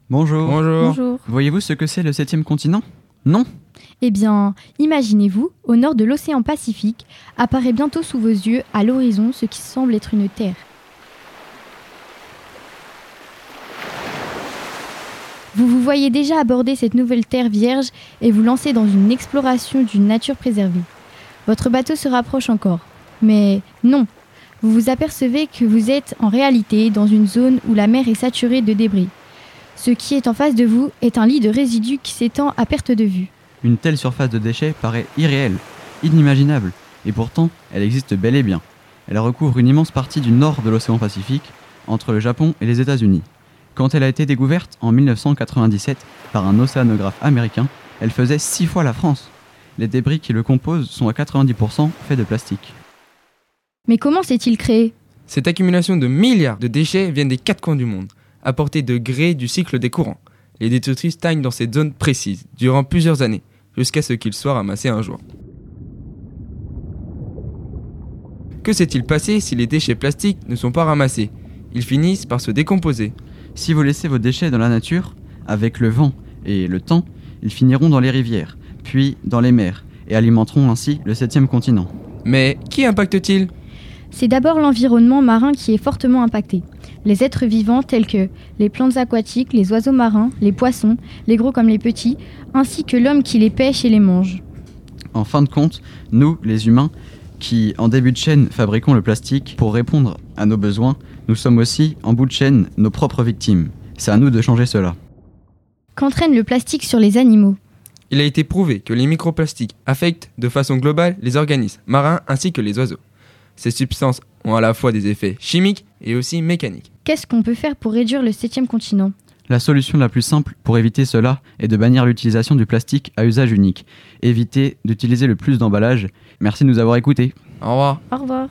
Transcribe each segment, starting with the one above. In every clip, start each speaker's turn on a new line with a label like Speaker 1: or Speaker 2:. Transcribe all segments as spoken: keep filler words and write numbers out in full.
Speaker 1: Bonjour.
Speaker 2: Bonjour.
Speaker 3: Bonjour.
Speaker 1: Voyez-vous ce que c'est le septième continent ? Non ?
Speaker 3: Eh bien, imaginez-vous, au nord de l'océan Pacifique, apparaît bientôt sous vos yeux, à l'horizon, ce qui semble être une terre. Vous vous voyez déjà aborder cette nouvelle terre vierge et vous lancer dans une exploration d'une nature préservée. Votre bateau se rapproche encore. Mais non, vous vous apercevez que vous êtes en réalité dans une zone où la mer est saturée de débris. Ce qui est en face de vous est un lit de résidus qui s'étend à perte de vue.
Speaker 1: Une telle surface de déchets paraît irréelle, inimaginable, et pourtant elle existe bel et bien. Elle recouvre une immense partie du nord de l'océan Pacifique, entre le Japon et les États-Unis. Quand elle a été découverte en dix-neuf cent quatre-vingt-dix-sept par un océanographe américain, elle faisait six fois la France. Les débris qui le composent sont à quatre-vingt-dix pour cent faits de plastique.
Speaker 3: Mais comment s'est-il créé ?
Speaker 2: Cette accumulation de milliards de déchets vient des quatre coins du monde, apportés de gré du cycle des courants. Les détritus stagnent dans cette zone précise, durant plusieurs années, jusqu'à ce qu'ils soient ramassés un jour. Que s'est-il passé si les déchets plastiques ne sont pas ramassés ? Ils finissent par se décomposer.
Speaker 1: Si vous laissez vos déchets dans la nature, avec le vent et le temps, ils finiront dans les rivières, puis dans les mers, et alimenteront ainsi le septième continent.
Speaker 2: Mais qui impacte-t-il ?
Speaker 3: C'est d'abord l'environnement marin qui est fortement impacté. Les êtres vivants tels que les plantes aquatiques, les oiseaux marins, les poissons, les gros comme les petits, ainsi que l'homme qui les pêche et les mange.
Speaker 1: En fin de compte, nous, les humains, qui en début de chaîne fabriquons le plastique pour répondre à nos besoins, nous sommes aussi, en bout de chaîne, nos propres victimes. C'est à nous de changer cela.
Speaker 3: Qu'entraîne le plastique sur les animaux ?
Speaker 2: Il a été prouvé que les microplastiques affectent de façon globale les organismes marins ainsi que les oiseaux. Ces substances ont à la fois des effets chimiques et aussi mécaniques.
Speaker 3: Qu'est-ce qu'on peut faire pour réduire le septième continent ?
Speaker 1: La solution la plus simple pour éviter cela est de bannir l'utilisation du plastique à usage unique. Éviter d'utiliser le plus d'emballages. Merci de nous avoir écoutés.
Speaker 2: Au revoir.
Speaker 3: Au revoir.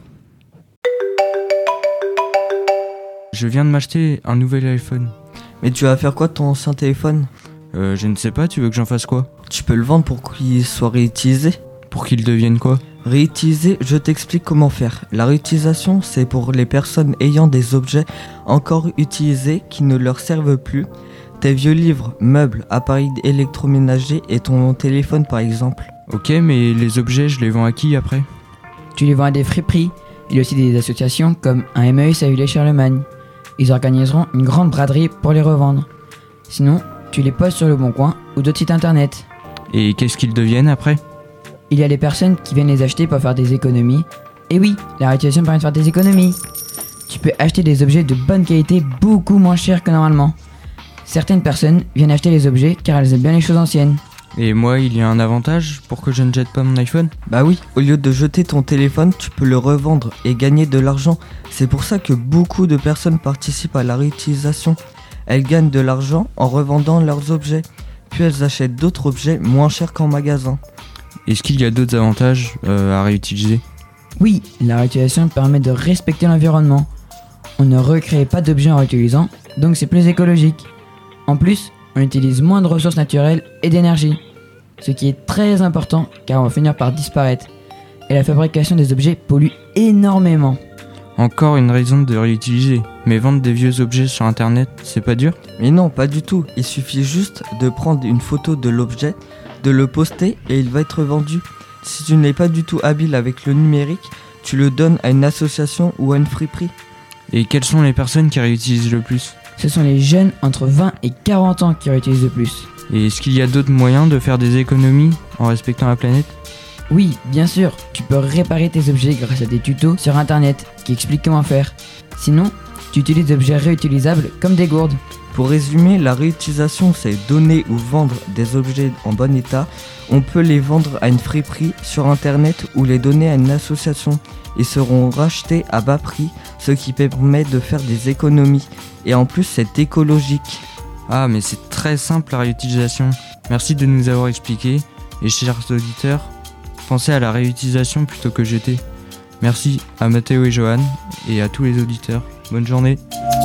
Speaker 4: Je viens de m'acheter un nouvel iPhone.
Speaker 5: Mais tu vas faire quoi de ton ancien téléphone ?
Speaker 4: Euh, je ne sais pas, tu veux que j'en fasse quoi ?
Speaker 5: Tu peux le vendre pour qu'il soit réutilisé.
Speaker 4: Pour qu'il devienne quoi ?
Speaker 5: Réutiliser, je t'explique comment faire. La réutilisation, c'est pour les personnes ayant des objets encore utilisés qui ne leur servent plus. Tes vieux livres, meubles, appareils électroménagers et ton téléphone par exemple.
Speaker 4: Ok, mais les objets, je les vends à qui après ?
Speaker 6: Tu les vends à des friperies. Il y a aussi des associations comme un M E S à Villers-Charlemagne. Ils organiseront une grande braderie pour les revendre. Sinon, tu les postes sur le Bon Coin ou d'autres sites internet.
Speaker 4: Et qu'est-ce qu'ils deviennent après ?
Speaker 6: Il y a les personnes qui viennent les acheter pour faire des économies. Et oui, la réutilisation permet de faire des économies. Tu peux acheter des objets de bonne qualité beaucoup moins cher que normalement. Certaines personnes viennent acheter les objets car elles aiment bien les choses anciennes.
Speaker 4: Et moi, il y a un avantage pour que je ne jette pas mon iPhone ?
Speaker 5: Bah oui, au lieu de jeter ton téléphone, tu peux le revendre et gagner de l'argent. C'est pour ça que beaucoup de personnes participent à la réutilisation. Elles gagnent de l'argent en revendant leurs objets. Puis elles achètent d'autres objets moins chers qu'en magasin.
Speaker 4: Est-ce qu'il y a d'autres avantages euh, à réutiliser ?
Speaker 6: Oui, la réutilisation permet de respecter l'environnement. On ne recrée pas d'objets en réutilisant, donc c'est plus écologique. En plus, on utilise moins de ressources naturelles et d'énergie, ce qui est très important car on va finir par disparaître. Et la fabrication des objets pollue énormément.
Speaker 4: Encore une raison de réutiliser. Mais vendre des vieux objets sur internet, c'est pas dur ?
Speaker 5: Mais non, pas du tout. Il suffit juste de prendre une photo de l'objet, de le poster et il va être vendu. Si tu n'es pas du tout habile avec le numérique, tu le donnes à une association ou à une friperie.
Speaker 4: Et quelles sont les personnes qui réutilisent le plus ?
Speaker 6: Ce sont les jeunes entre vingt et quarante ans qui réutilisent le plus.
Speaker 4: Et est-ce qu'il y a d'autres moyens de faire des économies en respectant la planète ?
Speaker 6: Oui, bien sûr, tu peux réparer tes objets grâce à des tutos sur internet qui expliquent comment faire. Sinon, tu utilises des objets réutilisables comme des gourdes.
Speaker 5: Pour résumer, la réutilisation, c'est donner ou vendre des objets en bon état. On peut les vendre à une friperie sur internet ou les donner à une association. Ils seront rachetés à bas prix, ce qui permet de faire des économies. Et en plus, c'est écologique.
Speaker 4: Ah, mais c'est très simple la réutilisation. Merci de nous avoir expliqué. Et chers auditeurs, pensez à la réutilisation plutôt que jeter. Merci à Mathéo et Johan et à tous les auditeurs. Bonne journée.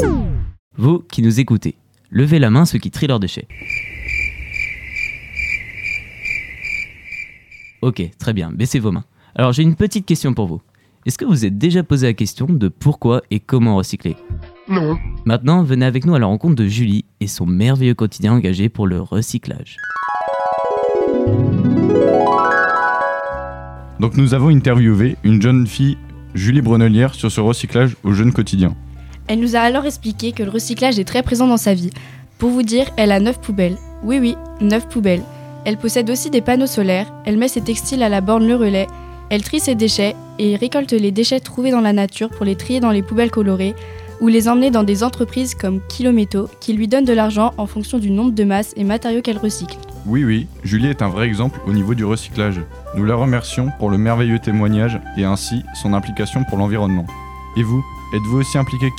Speaker 7: Vous qui nous écoutez, levez la main ceux qui trient leurs déchets. Ok, très bien, baissez vos mains. Alors j'ai une petite question pour vous. Est-ce que vous vous êtes déjà posé la question de pourquoi et comment recycler ?
Speaker 8: Non.
Speaker 7: Maintenant, venez avec nous à la rencontre de Julie, et son merveilleux quotidien engagé pour le recyclage.
Speaker 8: Donc nous avons interviewé une jeune fille, Julie Brunelière, sur ce recyclage au jeune quotidien.
Speaker 9: Elle nous a alors expliqué que le recyclage est très présent dans sa vie. Pour vous dire, elle a neuf poubelles. Oui oui, neuf poubelles. Elle possède aussi des panneaux solaires, elle met ses textiles à la borne Le Relais, elle trie ses déchets et récolte les déchets trouvés dans la nature pour les trier dans les poubelles colorées ou les emmener dans des entreprises comme Kilométo qui lui donnent de l'argent en fonction du nombre de masses et matériaux qu'elle recycle.
Speaker 8: Oui, oui, Julie est un vrai exemple au niveau du recyclage. Nous la remercions pour le merveilleux témoignage et ainsi son implication pour l'environnement. Et vous, êtes-vous aussi impliqué qu'elle ?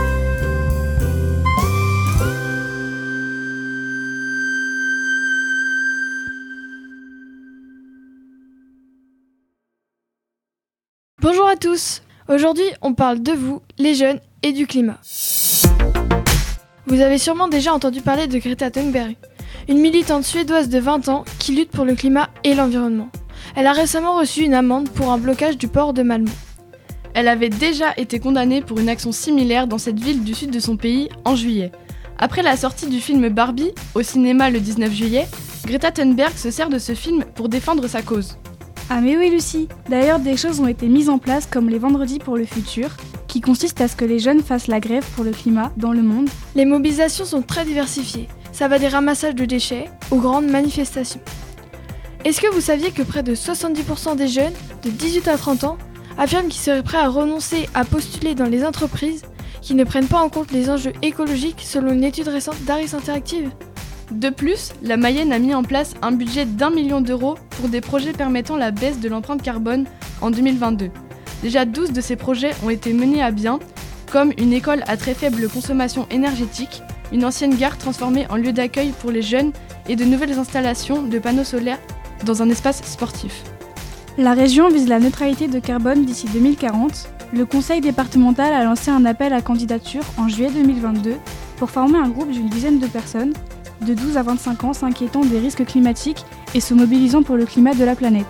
Speaker 10: Bonjour à tous. Aujourd'hui, on parle de vous, les jeunes, et du climat. Vous avez sûrement déjà entendu parler de Greta Thunberg, une militante suédoise de vingt ans qui lutte pour le climat et l'environnement. Elle a récemment reçu une amende pour un blocage du port de Malmö.
Speaker 11: Elle avait déjà été condamnée pour une action similaire dans cette ville du sud de son pays en juillet. Après la sortie du film Barbie au cinéma le dix-neuf juillet, Greta Thunberg se sert de ce film pour défendre sa cause.
Speaker 12: Ah mais oui Lucie, d'ailleurs des choses ont été mises en place comme les vendredis pour le futur, qui consistent à ce que les jeunes fassent la grève pour le climat dans le monde.
Speaker 10: Les mobilisations sont très diversifiées, ça va des ramassages de déchets aux grandes manifestations. Est-ce que vous saviez que près de soixante-dix pour cent des jeunes de dix-huit à trente ans affirment qu'ils seraient prêts à renoncer à postuler dans les entreprises qui ne prennent pas en compte les enjeux écologiques selon une étude récente d'Harris Interactive ?
Speaker 11: De plus, la Mayenne a mis en place un budget d'un million d'euros pour des projets permettant la baisse de l'empreinte carbone en deux mille vingt-deux. Déjà douze de ces projets ont été menés à bien, comme une école à très faible consommation énergétique, une ancienne gare transformée en lieu d'accueil pour les jeunes et de nouvelles installations de panneaux solaires dans un espace sportif.
Speaker 12: La région vise la neutralité de carbone d'ici deux mille quarante. Le conseil départemental a lancé un appel à candidature en juillet deux mille vingt-deux pour former un groupe d'une dizaine de personnes de douze à vingt-cinq ans s'inquiétant des risques climatiques et se mobilisant pour le climat de la planète.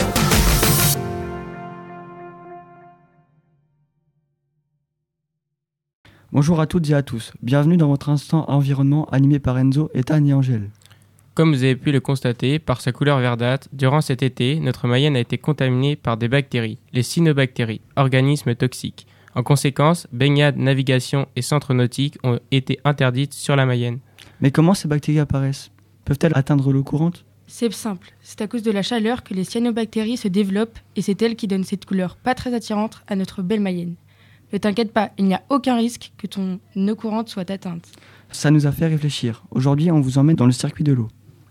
Speaker 13: Bonjour à toutes et à tous, bienvenue dans votre instant environnement animé par Enzo, Ethan et Angèle.
Speaker 2: Comme vous avez pu le constater, par sa couleur verdâtre, durant cet été, notre Mayenne a été contaminée par des bactéries, les cyanobactéries, organismes toxiques. En conséquence, baignade, navigation et centres nautiques ont été interdites sur la Mayenne.
Speaker 13: Mais comment ces bactéries apparaissent ? Peuvent-elles atteindre l'eau courante ?
Speaker 9: C'est simple, c'est à cause de la chaleur que les cyanobactéries se développent et c'est elles qui donnent cette couleur pas très attirante à notre belle Mayenne. Ne t'inquiète pas, il n'y a aucun risque que ton eau courante soit atteinte.
Speaker 13: Ça nous a fait réfléchir. Aujourd'hui, on vous emmène dans le circuit de l'eau.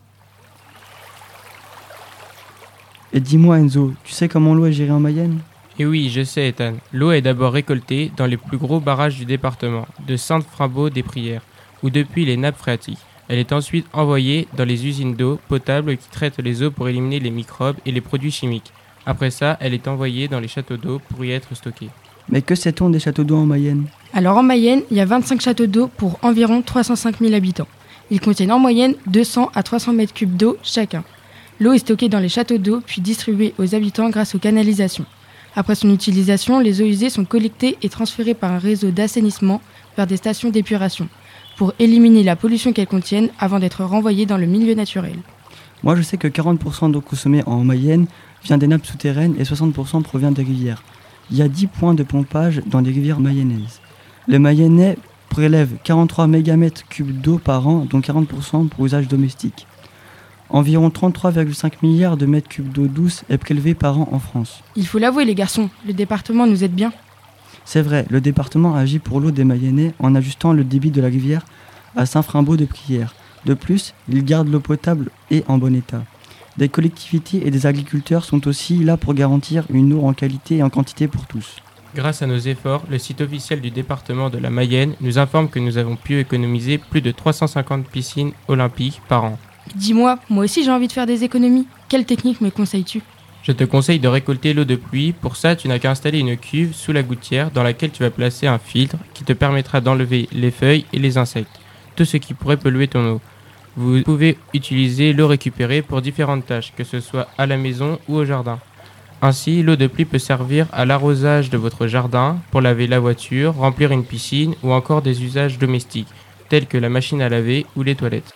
Speaker 13: Et dis-moi Enzo, tu sais comment l'eau est gérée en Mayenne ?
Speaker 2: Et oui, je sais Ethan. L'eau est d'abord récoltée dans les plus gros barrages du département, de Sainte-Frambault-des-Prières, ou depuis les nappes phréatiques. Elle est ensuite envoyée dans les usines d'eau potable qui traitent les eaux pour éliminer les microbes et les produits chimiques. Après ça, elle est envoyée dans les châteaux d'eau pour y être stockée.
Speaker 13: Mais que sait-on des châteaux d'eau en Mayenne ?
Speaker 9: Alors en Mayenne, il y a vingt-cinq châteaux d'eau pour environ trois cent cinq mille habitants. Ils contiennent en moyenne deux cents à trois cents mètres cubes d'eau chacun. L'eau est stockée dans les châteaux d'eau puis distribuée aux habitants grâce aux canalisations. Après son utilisation, les eaux usées sont collectées et transférées par un réseau d'assainissement vers des stations d'épuration, pour éliminer la pollution qu'elles contiennent avant d'être renvoyées dans le milieu naturel.
Speaker 13: Moi je sais que quarante pour cent d'eau consommée en Mayenne vient des nappes souterraines et soixante pour cent provient des rivières. Il y a dix points de pompage dans les rivières mayennaises. Le Mayennais prélève quarante-trois mégamètres cubes d'eau par an, dont quarante pour cent pour usage domestique. Environ trente-trois virgule cinq milliards de mètres cubes d'eau douce est prélevé par an en France.
Speaker 9: Il faut l'avouer les garçons, le département nous aide bien.
Speaker 13: C'est vrai, le département agit pour l'eau des Mayennais en ajustant le débit de la rivière à Saint-Frambault-des-Prières. De plus, il garde l'eau potable et en bon état. Des collectivités et des agriculteurs sont aussi là pour garantir une eau en qualité et en quantité pour tous.
Speaker 2: Grâce à nos efforts, le site officiel du département de la Mayenne nous informe que nous avons pu économiser plus de trois cent cinquante piscines olympiques par an.
Speaker 9: Dis-moi, moi aussi j'ai envie de faire des économies. Quelle technique me conseilles-tu ?
Speaker 2: Je te conseille de récolter l'eau de pluie. Pour ça, tu n'as qu'à installer une cuve sous la gouttière dans laquelle tu vas placer un filtre qui te permettra d'enlever les feuilles et les insectes, tout ce qui pourrait polluer ton eau. Vous pouvez utiliser l'eau récupérée pour différentes tâches, que ce soit à la maison ou au jardin. Ainsi, l'eau de pluie peut servir à l'arrosage de votre jardin, pour laver la voiture, remplir une piscine ou encore des usages domestiques. telles que la machine à laver ou les toilettes.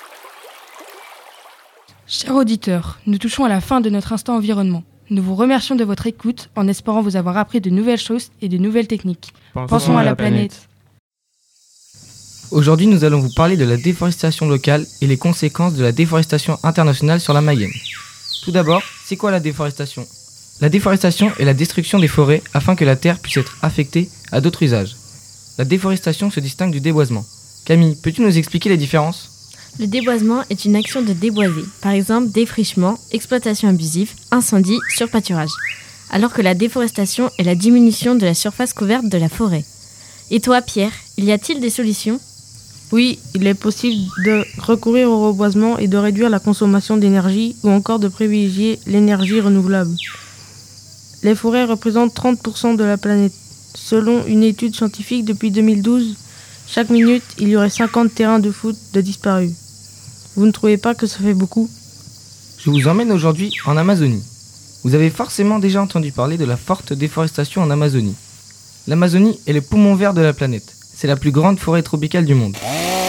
Speaker 9: Chers auditeurs, nous touchons à la fin de notre instant environnement. Nous vous remercions de votre écoute en espérant vous avoir appris de nouvelles choses et de nouvelles techniques. Pensons, Pensons à, à la planète. planète.
Speaker 4: Aujourd'hui, nous allons vous parler de la déforestation locale et les conséquences de la déforestation internationale sur la Mayenne. Tout d'abord, c'est quoi la déforestation ? La déforestation est la destruction des forêts afin que la terre puisse être affectée à d'autres usages. La déforestation se distingue du déboisement. Camille, peux-tu nous expliquer les différences ?
Speaker 14: Le déboisement est une action de déboiser, par exemple défrichement, exploitation abusive, incendie, surpâturage, alors que la déforestation est la diminution de la surface couverte de la forêt. Et toi, Pierre, il y a-t-il des solutions ?
Speaker 15: Oui, il est possible de recourir au reboisement et de réduire la consommation d'énergie ou encore de privilégier l'énergie renouvelable. Les forêts représentent trente pour cent de la planète. Selon une étude scientifique depuis deux mille douze, chaque minute, il y aurait cinquante terrains de foot de disparus. Vous ne trouvez pas que ça fait beaucoup ?
Speaker 4: Je vous emmène aujourd'hui en Amazonie. Vous avez forcément déjà entendu parler de la forte déforestation en Amazonie. L'Amazonie est le poumon vert de la planète. C'est la plus grande forêt tropicale du monde.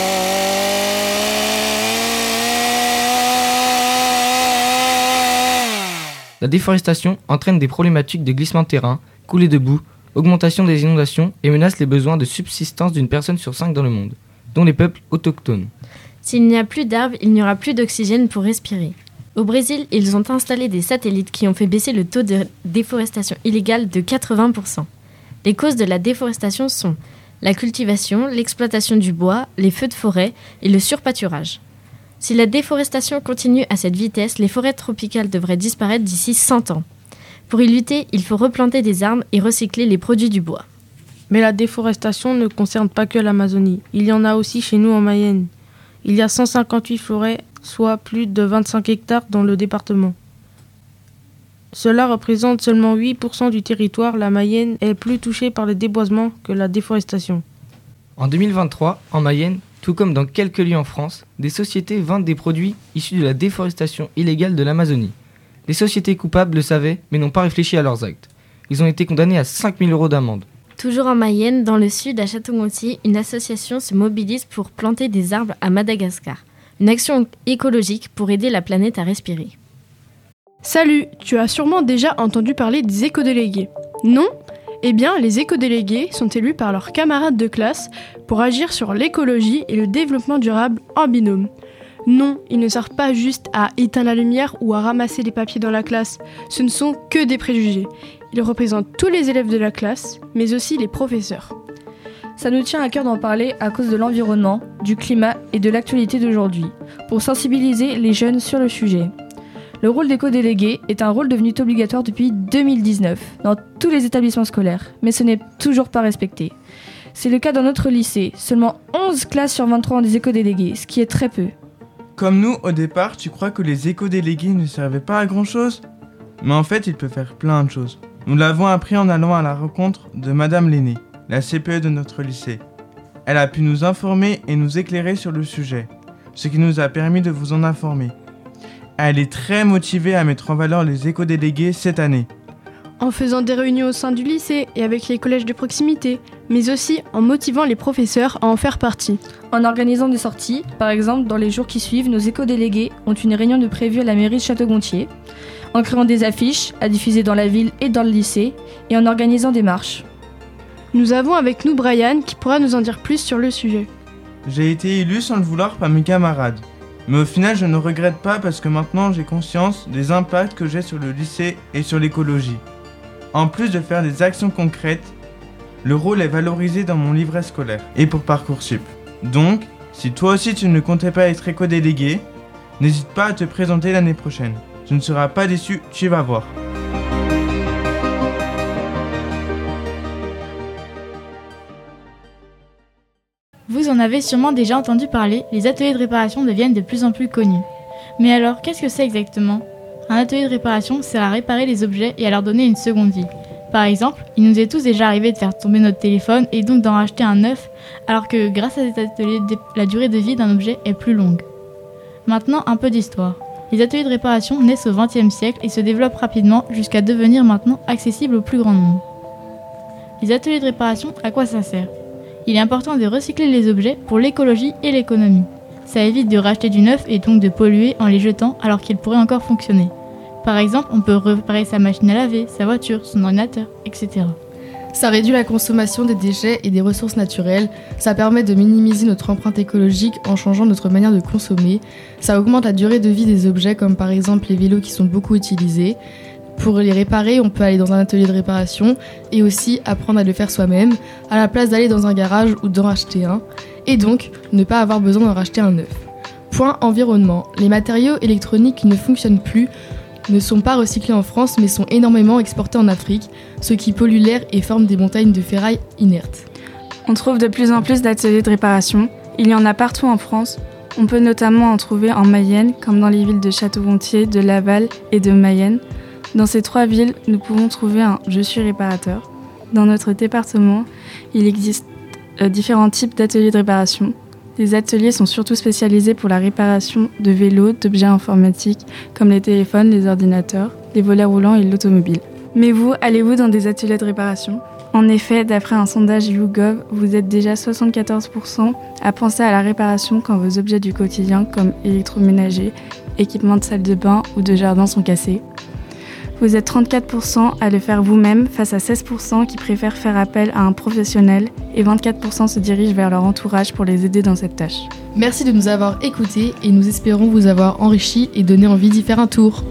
Speaker 4: La déforestation entraîne des problématiques de glissement de terrain, coulée de boue, augmentation des inondations et menace les besoins de subsistance d'une personne sur cinq dans le monde, dont les peuples autochtones.
Speaker 14: S'il n'y a plus d'arbres, il n'y aura plus d'oxygène pour respirer. Au Brésil, ils ont installé des satellites qui ont fait baisser le taux de déforestation illégale de quatre-vingts pour cent. Les causes de la déforestation sont la cultivation, l'exploitation du bois, les feux de forêt et le surpâturage. Si la déforestation continue à cette vitesse, les forêts tropicales devraient disparaître d'ici cent ans. Pour y lutter, il faut replanter des arbres et recycler les produits du bois.
Speaker 15: Mais la déforestation ne concerne pas que l'Amazonie. Il y en a aussi chez nous en Mayenne. Il y a cent cinquante-huit forêts, soit plus de vingt-cinq hectares dans le département. Cela représente seulement huit pour cent du territoire. La Mayenne est plus touchée par le déboisement que la déforestation.
Speaker 4: En deux mille vingt-trois, en Mayenne, tout comme dans quelques lieux en France, des sociétés vendent des produits issus de la déforestation illégale de l'Amazonie. Les sociétés coupables le savaient, mais n'ont pas réfléchi à leurs actes. Ils ont été condamnés à cinq mille euros d'amende.
Speaker 14: Toujours en Mayenne, dans le sud, à Château-Gontier, une association se mobilise pour planter des arbres à Madagascar. Une action écologique pour aider la planète à respirer.
Speaker 10: Salut, tu as sûrement déjà entendu parler des écodélégués. Non ? Eh bien, les écodélégués sont élus par leurs camarades de classe pour agir sur l'écologie et le développement durable en binôme. Non, ils ne servent pas juste à éteindre la lumière ou à ramasser les papiers dans la classe. Ce ne sont que des préjugés. Ils représentent tous les élèves de la classe, mais aussi les professeurs.
Speaker 16: Ça nous tient à cœur d'en parler à cause de l'environnement, du climat et de l'actualité d'aujourd'hui, pour sensibiliser les jeunes sur le sujet. Le rôle d'éco-délégué est un rôle devenu obligatoire depuis deux mille dix-neuf dans tous les établissements scolaires, mais ce n'est toujours pas respecté. C'est le cas dans notre lycée, seulement onze classes sur vingt-trois ont des éco-délégués, ce qui est très peu.
Speaker 17: Comme nous, au départ, tu crois que les éco-délégués ne servaient pas à grand-chose ? Mais en fait, ils peuvent faire plein de choses. Nous l'avons appris en allant à la rencontre de Madame Lenné, la C P E de notre lycée. Elle a pu nous informer et nous éclairer sur le sujet, ce qui nous a permis de vous en informer. Elle est très motivée à mettre en valeur les éco-délégués cette année.
Speaker 10: En faisant des réunions au sein du lycée et avec les collèges de proximité, mais aussi en motivant les professeurs à en faire partie.
Speaker 16: En organisant des sorties, par exemple, dans les jours qui suivent, nos éco-délégués ont une réunion de prévue à la mairie de Château-Gontier, en créant des affiches à diffuser dans la ville et dans le lycée, et en organisant des marches.
Speaker 10: Nous avons avec nous Brian qui pourra nous en dire plus sur le sujet.
Speaker 17: J'ai été élu sans le vouloir par mes camarades. Mais au final, je ne regrette pas parce que maintenant j'ai conscience des impacts que j'ai sur le lycée et sur l'écologie. En plus de faire des actions concrètes, le rôle est valorisé dans mon livret scolaire et pour Parcoursup. Donc, si toi aussi tu ne comptais pas être éco-délégué, n'hésite pas à te présenter l'année prochaine. Tu ne seras pas déçu, tu vas voir.
Speaker 3: Vous en avez sûrement déjà entendu parler, les ateliers de réparation deviennent de plus en plus connus. Mais alors, qu'est-ce que c'est exactement ? Un atelier de réparation sert à réparer les objets et à leur donner une seconde vie. Par exemple, il nous est tous déjà arrivé de faire tomber notre téléphone et donc d'en racheter un neuf, alors que grâce à cet atelier, la durée de vie d'un objet est plus longue. Maintenant, un peu d'histoire. Les ateliers de réparation naissent au vingtième siècle et se développent rapidement jusqu'à devenir maintenant accessibles au plus grand nombre. Les ateliers de réparation, à quoi ça sert ?
Speaker 18: Il est important de recycler les objets pour l'écologie et l'économie. Ça évite de racheter du neuf et donc de polluer en les jetant alors qu'ils pourraient encore fonctionner. Par exemple, on peut réparer sa machine à laver, sa voiture, son ordinateur, et cetera.
Speaker 11: Ça réduit la consommation des déchets et des ressources naturelles, ça permet de minimiser notre empreinte écologique en changeant notre manière de consommer, ça augmente la durée de vie des objets comme par exemple les vélos qui sont beaucoup utilisés. Pour les réparer, on peut aller dans un atelier de réparation et aussi apprendre à le faire soi-même, à la place d'aller dans un garage ou d'en racheter un, et donc ne pas avoir besoin d'en racheter un neuf. Point environnement. Les matériaux électroniques qui ne fonctionnent plus ne sont pas recyclés en France mais sont énormément exportés en Afrique, ce qui pollue l'air et forme des montagnes de ferraille inertes.
Speaker 12: On trouve de plus en plus d'ateliers de réparation. Il y en a partout en France. On peut notamment en trouver en Mayenne, comme dans les villes de Château-Gontier, de Laval et de Mayenne. Dans ces trois villes, nous pouvons trouver un « Je suis réparateur ». Dans notre département, il existe euh, différents types d'ateliers de réparation. Les ateliers sont surtout spécialisés pour la réparation de vélos, d'objets informatiques, comme les téléphones, les ordinateurs, les volets roulants et l'automobile. Mais vous, allez-vous dans des ateliers de réparation ? En effet, d'après un sondage YouGov, vous êtes déjà soixante-quatorze pour cent à penser à la réparation quand vos objets du quotidien, comme électroménager, équipements de salle de bain ou de jardin sont cassés. Vous êtes trente-quatre pour cent à le faire vous-même face à seize pour cent qui préfèrent faire appel à un professionnel et vingt-quatre pour cent se dirigent vers leur entourage pour les aider dans cette tâche.
Speaker 11: Merci de nous avoir écoutés et nous espérons vous avoir enrichi et donné envie d'y faire un tour.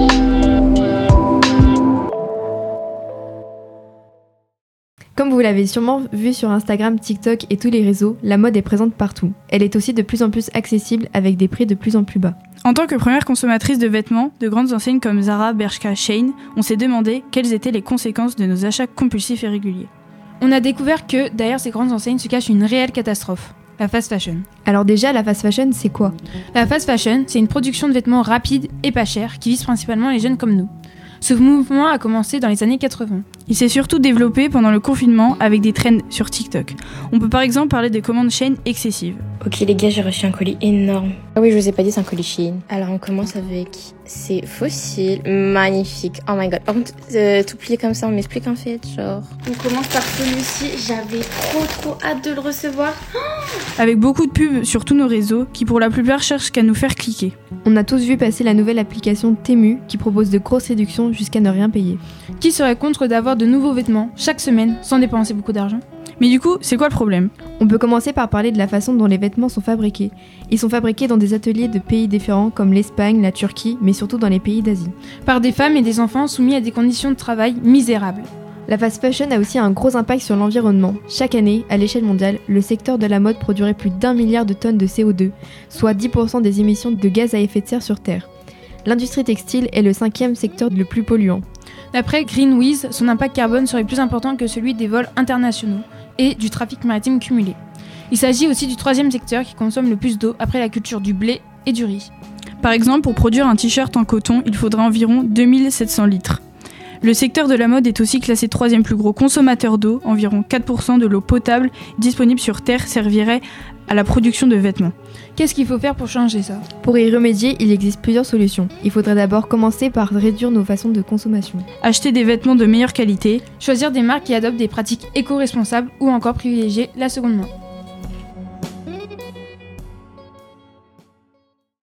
Speaker 19: Comme vous l'avez sûrement vu sur Instagram, TikTok et tous les réseaux, la mode est présente partout. Elle est aussi de plus en plus accessible avec des prix de plus en plus bas.
Speaker 12: En tant que première consommatrice de vêtements, de grandes enseignes comme Zara, Bershka, Shein, on s'est demandé quelles étaient les conséquences de nos achats compulsifs et réguliers.
Speaker 20: On a découvert que derrière ces grandes enseignes se cache une réelle catastrophe, la fast fashion.
Speaker 19: Alors déjà, la fast fashion, c'est quoi ?
Speaker 20: La fast fashion, c'est une production de vêtements rapide et pas chers qui vise principalement les jeunes comme nous. Ce mouvement a commencé dans les années quatre-vingts.
Speaker 12: Il s'est surtout développé pendant le confinement avec des trends sur TikTok. On peut par exemple parler des commandes Shein excessives.
Speaker 21: Ok les gars, j'ai reçu un colis énorme. Ah oui, je vous ai pas dit, c'est un colis Shein. Alors on commence avec ces fossiles, magnifique. Oh my god. Par contre, euh, tout plié comme ça, on m'explique en fait, genre. On commence par celui-ci, j'avais trop trop hâte de le recevoir.
Speaker 12: Avec beaucoup de pubs sur tous nos réseaux qui pour la plupart cherchent qu'à nous faire cliquer.
Speaker 19: On a tous vu passer la nouvelle application Temu qui propose de grosses réductions jusqu'à ne rien payer.
Speaker 20: Qui serait contre d'avoir de nouveaux vêtements chaque semaine sans dépenser beaucoup d'argent ?
Speaker 12: Mais du coup, c'est quoi le problème ?
Speaker 19: On peut commencer par parler de la façon dont les vêtements sont fabriqués. Ils sont fabriqués dans des ateliers de pays différents comme l'Espagne, la Turquie, mais surtout dans les pays d'Asie.
Speaker 20: Par des femmes et des enfants soumis à des conditions de travail misérables.
Speaker 19: La fast fashion a aussi un gros impact sur l'environnement. Chaque année, à l'échelle mondiale, le secteur de la mode produirait plus d'un milliard de tonnes de C O deux, soit dix pour cent des émissions de gaz à effet de serre sur Terre. L'industrie textile est le cinquième secteur le plus polluant.
Speaker 20: D'après Greenwiz, son impact carbone serait plus important que celui des vols internationaux et du trafic maritime cumulé. Il s'agit aussi du troisième secteur qui consomme le plus d'eau après la culture du blé et du riz.
Speaker 12: Par exemple, pour produire un t-shirt en coton, il faudrait environ deux mille sept cents litres. Le secteur de la mode est aussi classé troisième plus gros consommateur d'eau, environ quatre pour cent de l'eau potable disponible sur Terre servirait à la production de vêtements.
Speaker 20: Qu'est-ce qu'il faut faire pour changer ça ?
Speaker 19: Pour y remédier, il existe plusieurs solutions. Il faudrait d'abord commencer par réduire nos façons de consommation.
Speaker 12: Acheter des vêtements de meilleure qualité,
Speaker 20: choisir des marques qui adoptent des pratiques éco-responsables ou encore privilégier la seconde main.